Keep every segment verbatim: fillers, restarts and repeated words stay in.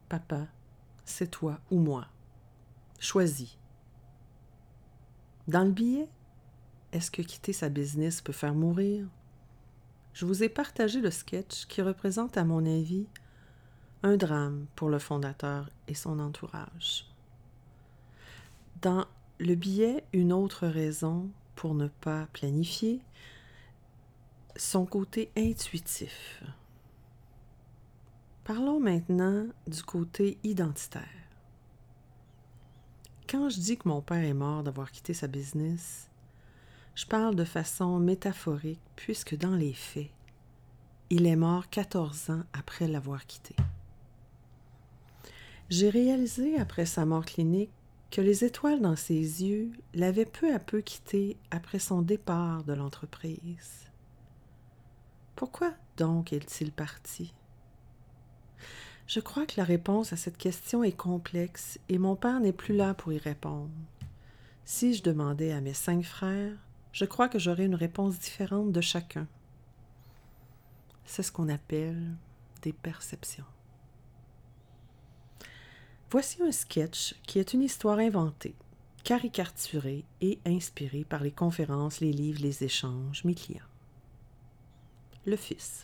Papa, c'est toi ou moi. Choisis. Dans le billet, est-ce que quitter sa business peut faire mourir? Je vous ai partagé le sketch qui représente, à mon avis, un drame pour le fondateur et son entourage. Dans le billet, une autre raison pour ne pas planifier, son côté intuitif. Parlons maintenant du côté identitaire. Quand je dis que mon père est mort d'avoir quitté sa business, je parle de façon métaphorique puisque dans les faits, il est mort quatorze ans après l'avoir quitté. J'ai réalisé après sa mort clinique que les étoiles dans ses yeux l'avaient peu à peu quitté après son départ de l'entreprise. Pourquoi donc est-il parti? Je crois que la réponse à cette question est complexe et mon père n'est plus là pour y répondre. Si je demandais à mes cinq frères, je crois que j'aurais une réponse différente de chacun. C'est ce qu'on appelle des perceptions. Voici un sketch qui est une histoire inventée, caricaturée et inspirée par les conférences, les livres, les échanges, mes clients. Le fils.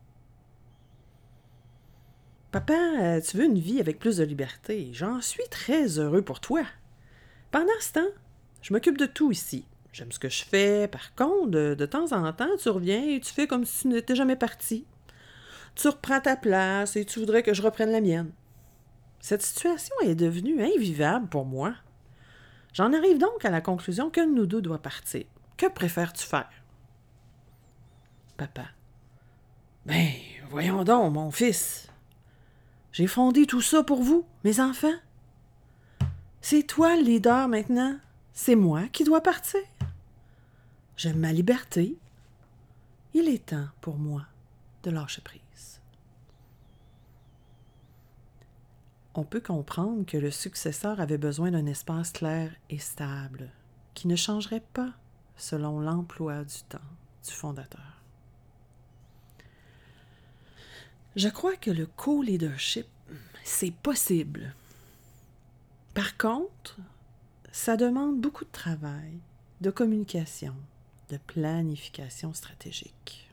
Papa, euh, tu veux une vie avec plus de liberté? J'en suis très heureux pour toi. Pendant ce temps, je m'occupe de tout ici. J'aime ce que je fais. Par contre, de, de temps en temps, tu reviens et tu fais comme si tu n'étais jamais parti. Tu reprends ta place et tu voudrais que je reprenne la mienne. Cette situation est devenue invivable pour moi. J'en arrive donc à la conclusion qu'un de nous deux doit partir. Que préfères-tu faire? Papa. Ben, voyons donc, mon fils. J'ai fondé tout ça pour vous, mes enfants. C'est toi le leader maintenant. C'est moi qui dois partir. J'aime ma liberté. Il est temps pour moi de lâcher prise. On peut comprendre que le successeur avait besoin d'un espace clair et stable, qui ne changerait pas selon l'emploi du temps du fondateur. Je crois que le co-leadership, c'est possible. Par contre, ça demande beaucoup de travail, de communication, de planification stratégique.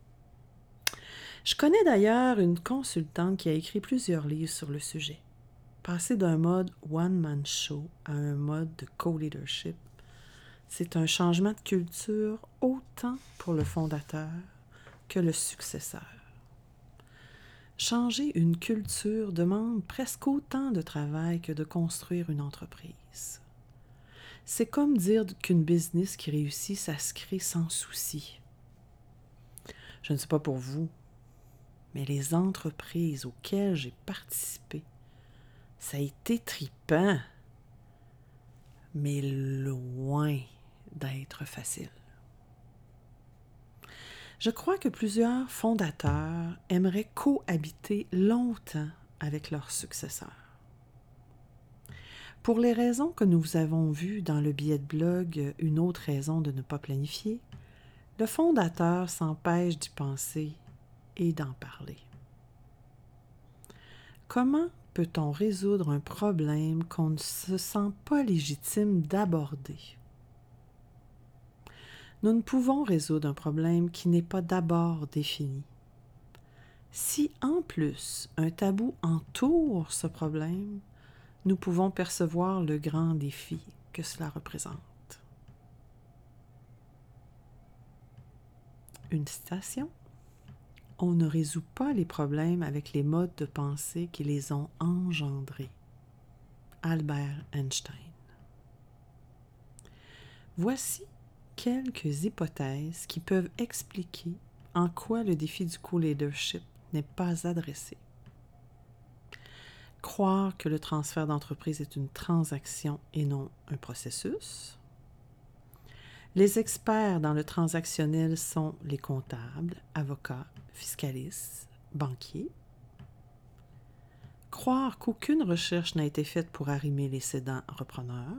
Je connais d'ailleurs une consultante qui a écrit plusieurs livres sur le sujet. Passer d'un mode one-man show à un mode de co-leadership, c'est un changement de culture autant pour le fondateur que le successeur. Changer une culture demande presque autant de travail que de construire une entreprise. C'est comme dire qu'une business qui réussit, ça se crée sans souci. Je ne sais pas pour vous, mais les entreprises auxquelles j'ai participé, ça a été tripant, mais loin d'être facile. Je crois que plusieurs fondateurs aimeraient cohabiter longtemps avec leurs successeurs. Pour les raisons que nous avons vues dans le billet de blog, une autre raison de ne pas planifier, le fondateur s'empêche d'y penser et d'en parler. Comment peut-on résoudre un problème qu'on ne se sent pas légitime d'aborder? Nous ne pouvons résoudre un problème qui n'est pas d'abord défini. Si, en plus, un tabou entoure ce problème, nous pouvons percevoir le grand défi que cela représente. Une citation. On ne résout pas les problèmes avec les modes de pensée qui les ont engendrés. Albert Einstein. Voici quelques hypothèses qui peuvent expliquer en quoi le défi du co-leadership n'est pas adressé. Croire que le transfert d'entreprise est une transaction et non un processus. Les experts dans le transactionnel sont les comptables, avocats, fiscalistes, banquiers. Croire qu'aucune recherche n'a été faite pour arrimer les cédants repreneurs.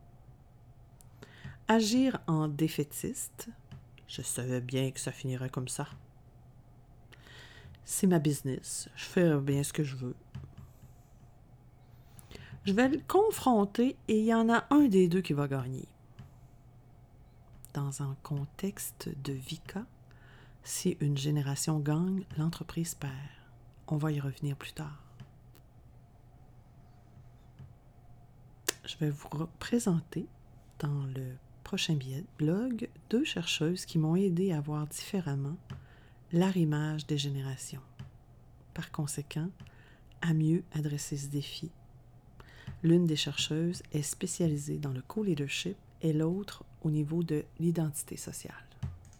Agir en défaitiste. Je savais bien que ça finirait comme ça. C'est ma business. Je fais bien ce que je veux. Je vais le confronter et il y en a un des deux qui va gagner. Dans un contexte de V I C A, si une génération gagne, l'entreprise perd. On va y revenir plus tard. Je vais vous présenter dans le prochain billet blog deux chercheuses qui m'ont aidé à voir différemment l'arrimage des générations. Par conséquent, à mieux adresser ce défi. L'une des chercheuses est spécialisée dans le co-leadership et l'autre au niveau de l'identité sociale.